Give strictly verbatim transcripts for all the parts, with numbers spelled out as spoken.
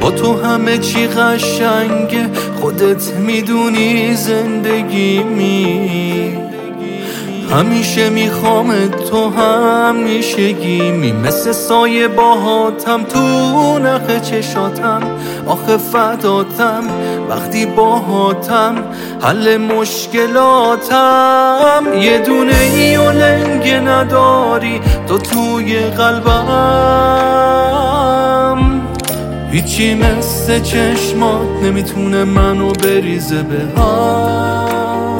با تو همه چی قشنگه، خودت میدونی زندگیمی. همیشه میخوام تو همیشگیمی، مثل سایه باهاتم تو نخ چشاتم. آخه فداتم وقتی باهاتم، حل مشکلاتم. یه دونه ای و لنگه نداری تو توی قلبم، هیچی مثل چشمات نمیتونه منو بریزه به هم.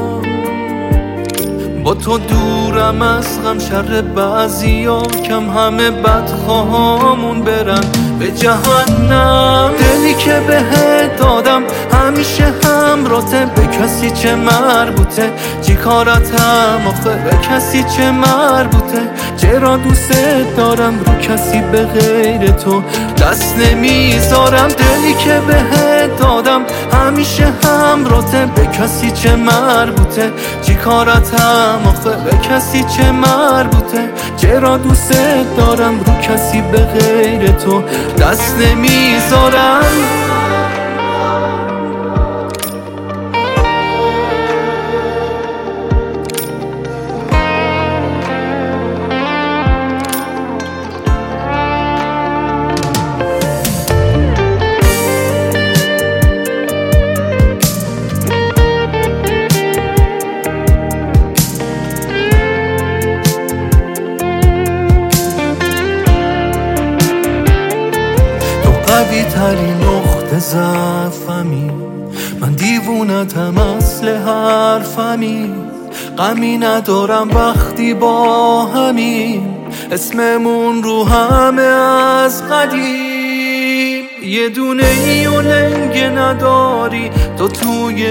با تو دورم از غم، شر بعضیا کم، همه بدخواهامون برن به جهنم. دلی که بهت دادم همیشه همراته، به کسی چه مربوطه چی کارتم آخه، به کسی چه مربوطه چرا دوست دارم، رو کسی به غیر تو دست نمیذارم. دلی که بهت دادم همیشه همراته، به کسی چه مربوطه چی کارتم آخه، به کسی چه مربوطه چرا دوست دارم، رو کسی به غیر تو دست نمیذارم. قوی ترین نقطه ضعفمی، من دیوونتم اصل حرفمی. غمی ندارم وقتی با همین، اسممون رو همه از قدیم. یه دونه ای و لنگه نداری تو توی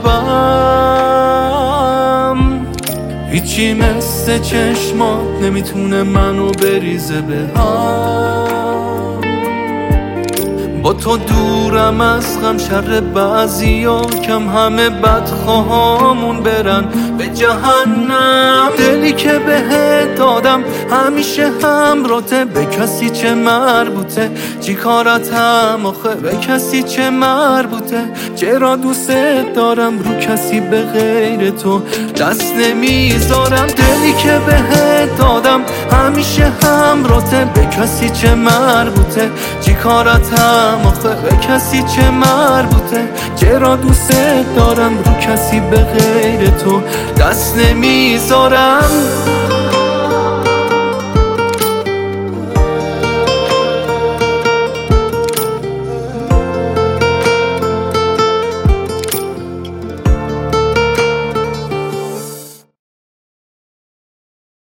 قلبم، هیچی مثل چشمات نمیتونه منو بریزه به هم. با تو دورم از غم، شر بعضیا کم، همه بدخواهامون برن به جهنم. دلی که بهت دادم همیشه همراته، به کسی چه مربوطه چی کارتم آخه، به کسی چه مربوطه چرا دوست دارم، رو کسی به غیر تو دست نمیذارم. دلی که بهت دادم همیشه همراته، به کسی چه مربوطه چی کارتم آخه، به کسی چه مربوطه چرا دوست دارم، رو کسی به غیر تو دست نمیذارم.